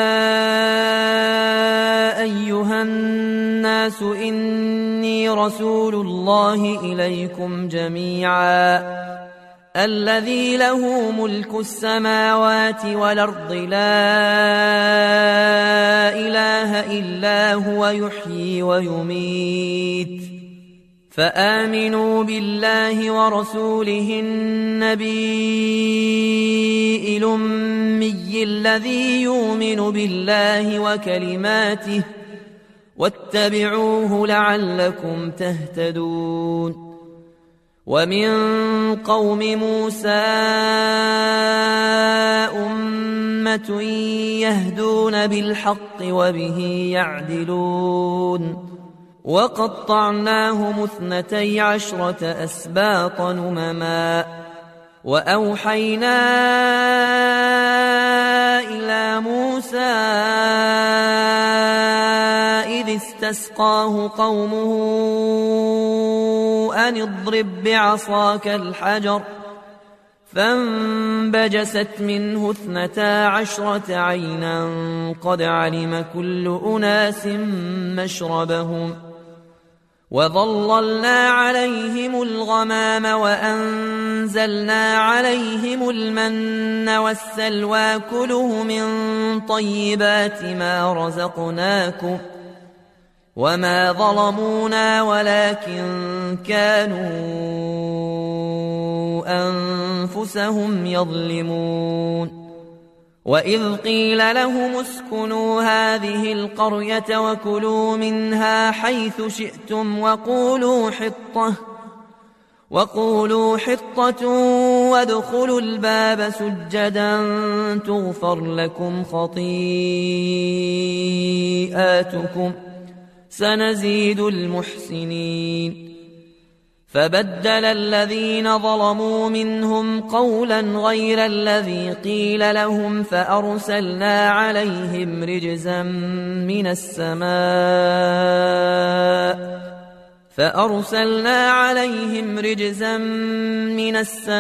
S1: أيها الناس إني رسول الله إليكم جميعا الذي له ملك السماوات والأرض لا إله إلا هو يحيي ويميت فآمنوا بالله ورسوله النبي الأمي الذي يؤمن بالله وكلماته واتبعوه لعلكم تهتدون. ومن قوم موسى أمة يهدون بالحق وبه يعدلون وقطعناهم اثنتي عشرة أسباط أمما وأوحينا إلى موسى إذ استسقاه قومه أن اضرب بعصاك الحجر فانبجست منه اثنتا عشرة عينا قد علم كل أناس مشربهم وظللنا عليهم الغمام وأنزلنا عليهم المن والسلوى كلوا من طيبات ما رزقناكم وما ظلمونا ولكن كانوا أنفسهم يظلمون. وإذ قيل لهم اسكنوا هذه القرية وكلوا منها حيث شئتم وقولوا حطة وقولوا حطة وادخلوا الباب سجدا تغفر لكم خطيئاتكم سنزيد المحسنين. فبدل الذين ظلموا منهم قولا غير الذي قيل لهم فأرسلنا عليهم رجزا من السماء فأرسلنا عليهم رجزا من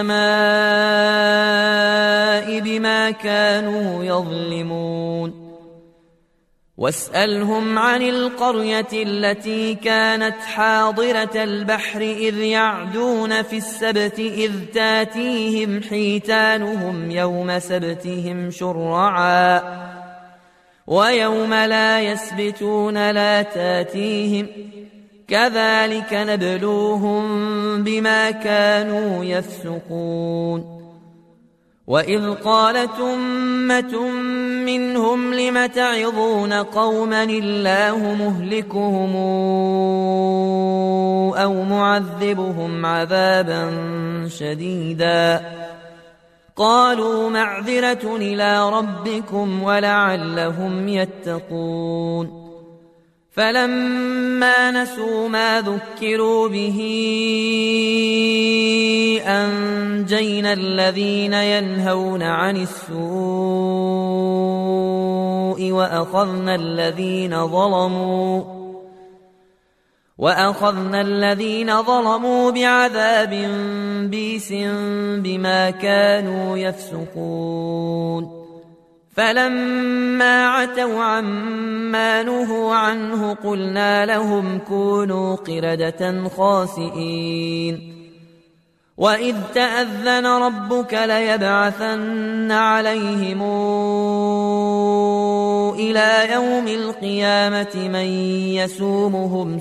S1: السماء بما كانوا يظلمون. واسألهم عن القرية التي كانت حاضرة البحر إذ يعدون في السبت إذ تاتيهم حيتانهم يوم سبتهم شرعا ويوم لا يسبتون لا تاتيهم كذلك نبلوهم بما كانوا يفسقون. وإذ قالت أمة منهم لم تعظون قوما الله مهلكهم أو معذبهم عذابا شديدا قالوا معذرة إلى ربكم ولعلهم يتقون. فلما نسوا ما ذكروا به أنجينا الذين ينهون عن السوء وأخذنا الذين ظلموا وأخذنا الذين ظلموا بعذاب بئس بما كانوا يفسقون. فلما عتوا عما نهوا عنه قلنا لهم كونوا قردة خاسئين. وإذ تأذن ربك ليبعثن عليهم إلى يوم القيامة من يسومهم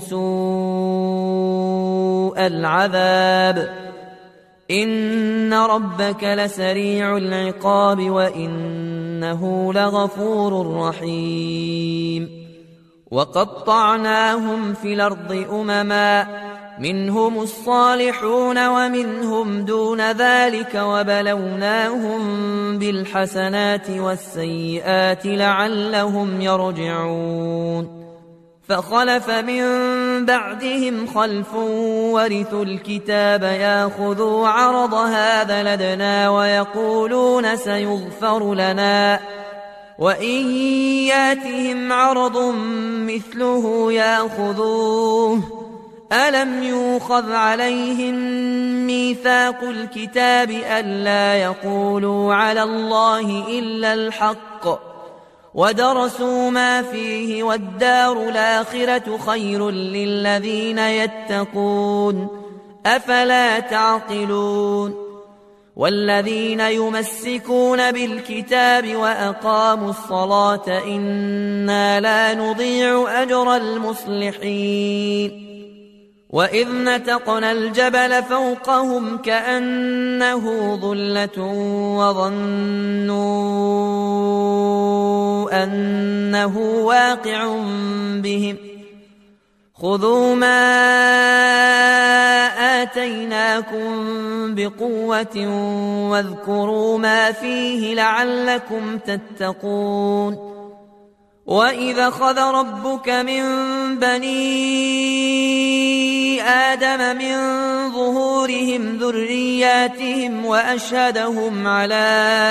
S1: سوء العذاب إن ربك لسريع العقاب وإنه لغفور رحيم. وقطعناهم في الأرض أمما منهم الصالحون ومنهم دون ذلك وبلوناهم بالحسنات والسيئات لعلهم يرجعون. فخلف من بعدهم خلف ورثوا الكتاب ياخذوا عرض هذا لدنا ويقولون سيغفر لنا وإن ياتهم عرض مثله ياخذوه ألم يؤخذ عليهم ميثاق الكتاب ألا يقولوا على الله إلا الحق ودرسوا ما فيه والدار الآخرة خير للذين يتقون أفلا تعقلون والذين يمسكون بالكتاب وأقاموا الصلاة إنا لا نضيع أجر المصلحين وإذ نتقنا الجبل فوقهم كأنه ظلة وظنوا أنه واقع بهم خذوا ما آتيناكم بقوة واذكروا ما فيه لعلكم تتقون وإذا خذ ربك من بني آدم من ظهورهم ذرياتهم وأشهدهم على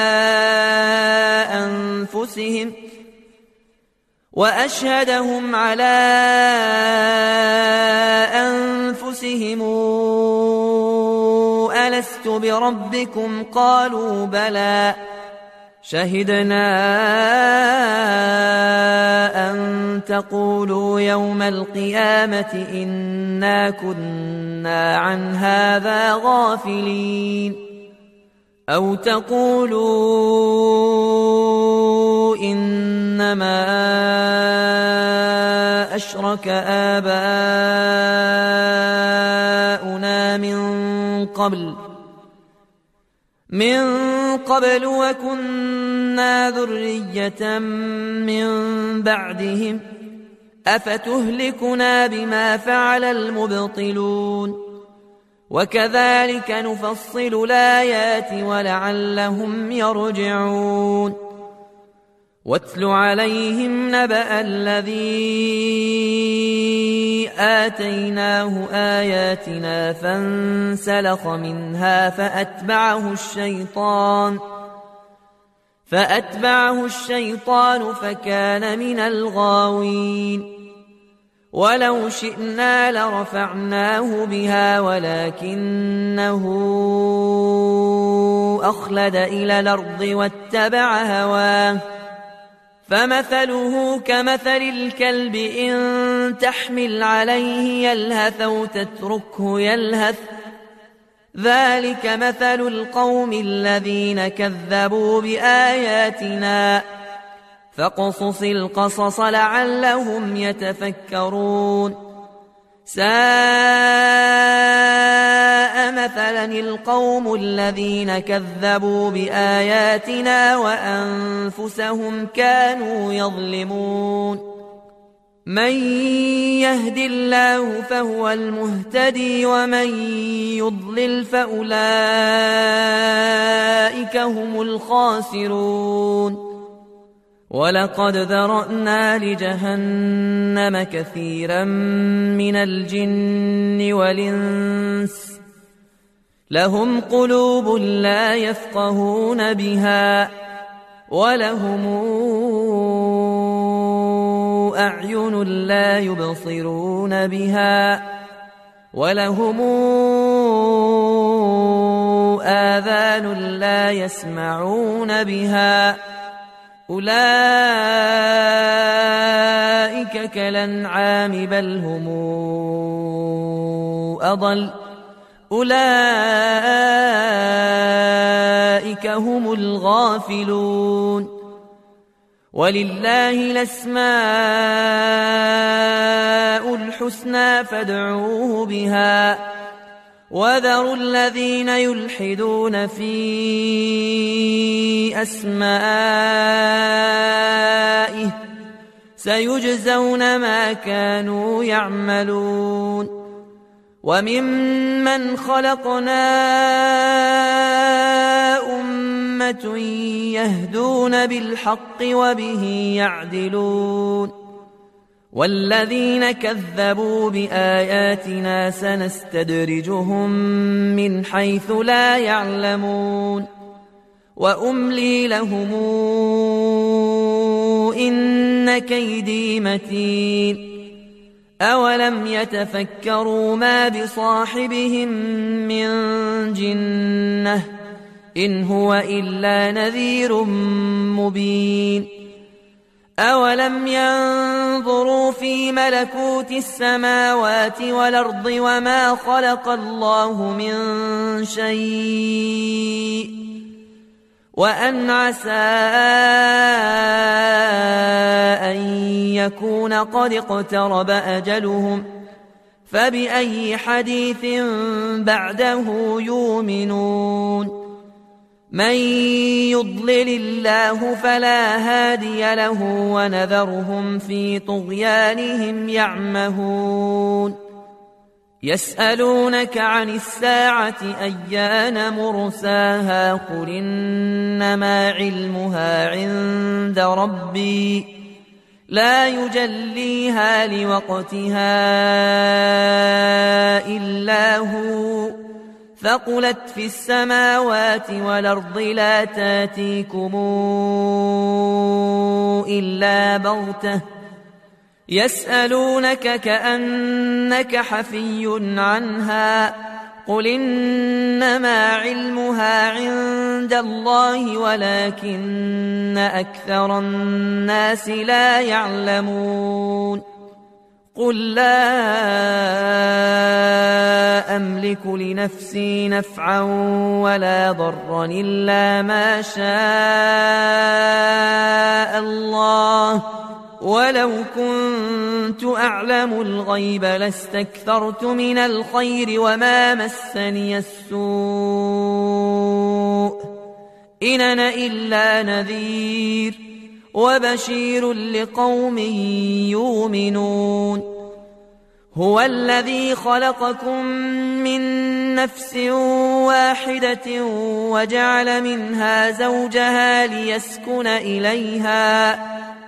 S1: أنفسهم وأشهدهم على أنفسهم ألست بربكم قالوا بلى شهدنا أن تقولوا يوم القيامة إنا كنا عن هذا غافلين أو تقولوا إنما أشرك آباؤنا من قبل من قبل وكنا ذرية من بعدهم أفتهلكنا بما فعل المبطلون وكذلك نفصل الآيات ولعلهم يرجعون واتل عليهم نبأ الذي آتيناه آياتنا فانسلخ منها فأتبعه الشيطان فأتبعه الشيطان فكان من الغاوين ولو شئنا لرفعناه بها ولكنه أخلد إلى الأرض واتبع هواه فمثله كمثل الكلب إن تحمل عليه يلهث أو تتركه يلهث ذلك مثل القوم الذين كذبوا بآياتنا فاقصص القصص لعلهم يتفكرون ساء مثلا القوم الذين كذبوا بآياتنا وأنفسهم كانوا يظلمون من يهد الله فهو المهتدي ومن يضلل فأولئك هم الخاسرون ولقد ذرأنا لجهنم كثيرا من الجن والإنس لهم قلوب لا يفقهون بها ولهم أعين لا يبصرون بها ولهم آذان لا يسمعون بها أولئك كالأنعام بل هم أضل أولئك هم الغافلون ولله الأسماء الحسنى فادعوه بها وذروا الذين يلحدون في أسمائه سيجزون ما كانوا يعملون وممن خلقنا أمة يهدون بالحق وبه يعدلون والذين كذبوا بآياتنا سنستدرجهم من حيث لا يعلمون وأملي لهم إن كيدي متين أولم يتفكروا ما بصاحبهم من جنة إن هو إلا نذير مبين أولم ينظروا في ملكوت السماوات والأرض وما خلق الله من شيء وأن عسى أن يكون قد اقترب أجلهم فبأي حديث بعده يؤمنون من يضلل الله فلا هادي له ونذرهم في طغيانهم يعمهون يسألونك عن الساعة أيان مرساها قل إنما علمها عند ربي لا يجليها لوقتها إلا هو ثقلت في السماوات والأرض لا تاتيكم إلا بغتة يسألونك كأنك حفي عنها قل إنما علمها عند الله ولكن أكثر الناس لا يعلمون قل لا أملك لنفسي نفعا ولا ضرا إلا ما شاء الله ولو كنت أعلم الغيب لاستكثرت من الخير وما مسني السوء إن أنا إلا نذير وبشير لقوم يؤمنون هو الذي خلقكم من نفس واحدة وجعل منها زوجها ليسكن إليها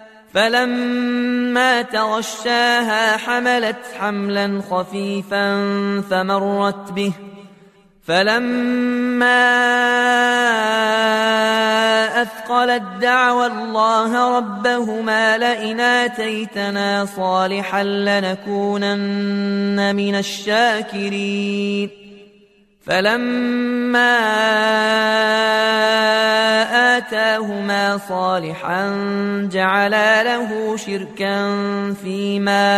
S1: فلما تغشاها حملت حملا خفيفا فمرت به فلما أثقلت دعوى الله ربهما لئن آتيتنا صالحا لنكونن من الشاكرين فلما آتاهما صالحا جعلا له شركا فيما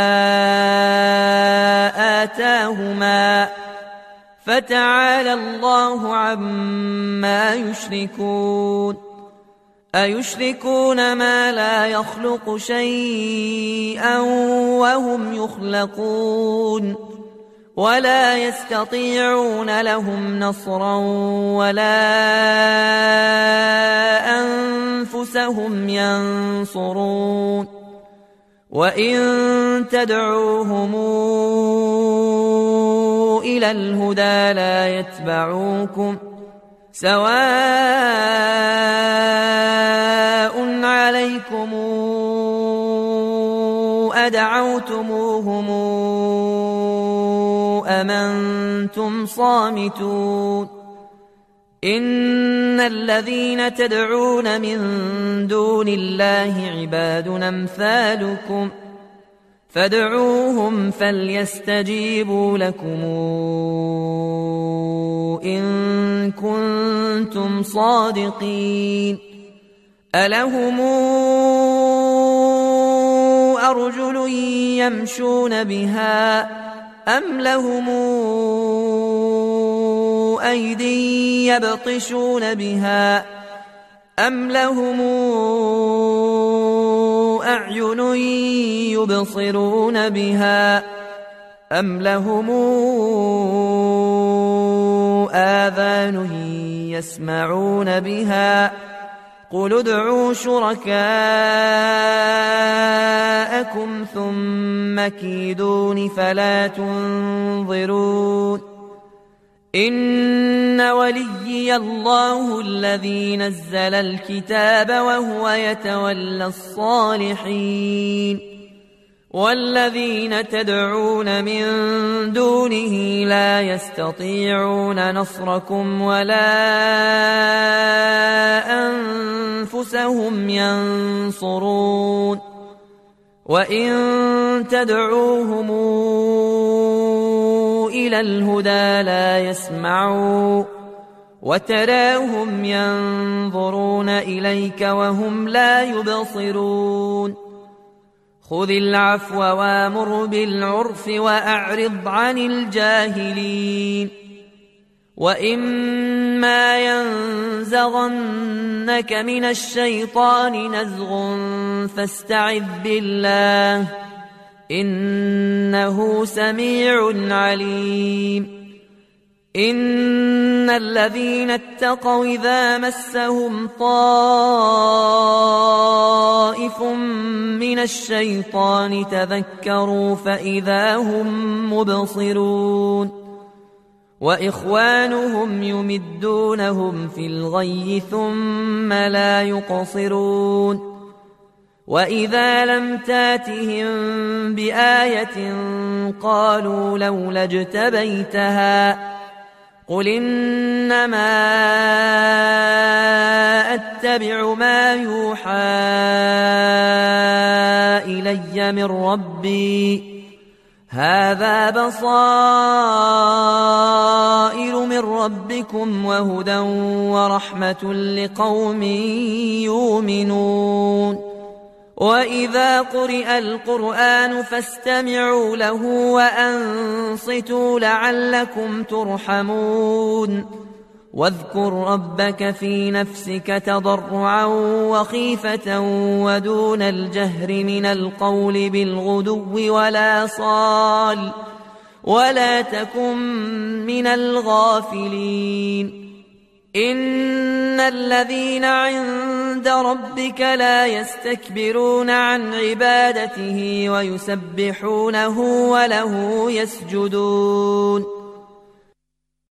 S1: آتاهما فتعالى الله عما يشركون أيشركون ما لا يخلق شيئا وهم يخلقون ولا يستطيعون لهم نصرا ولا أنفسهم ينصرون وإن تدعوهم إلى الهدى لا يتبعوكم سواء عليكم أدعوتموهم أم أنتم صامتون إن الذين تدعون من دون الله عباد أمثالكم فادعوهم فليستجيبوا لكم إن كنتم صادقين ألهم أرجل يمشون بها أم لهم أيدي يبطشون بها أم لهم أعين يبصرون بها أم لهم آذان يسمعون بها قل ادعوا شركاءكم ثم كيدون فلا تنظرون إن وليي الله الذي نزل الكتاب وهو يتولى الصالحين والذين تدعون من دونه لا يستطيعون نصركم ولا أنفسهم ينصرون وإن تدعوهم إلى الهدى لا يسمعوا وتراهم ينظرون إليك وهم لا يبصرون خذ العفو وامر بالعرف وأعرض عن الجاهلين وإما ينزغنك من الشيطان نزغ فاستعذ بالله إنه سميع عليم إن الذين اتقوا إذا مسهم طائف من الشيطان تذكروا فإذا هم مبصرون وإخوانهم يمدونهم في الغي ثم لا يقصرون وإذا لم تاتهم بآية قالوا لولا اجتبيتها قل إنما أتبع ما يوحى إلي من ربي هذا بصائر من ربكم وهدى ورحمة لقوم يؤمنون وإذا قرئ القرآن فاستمعوا له وأنصتوا لعلكم ترحمون واذكر ربك في نفسك تضرعا وخيفة ودون الجهر من القول بالغدو ولا صال ولا تكن من الغافلين إن الذين عند ربك لا يستكبرون عن عبادته ويسبحونه وله يسجدون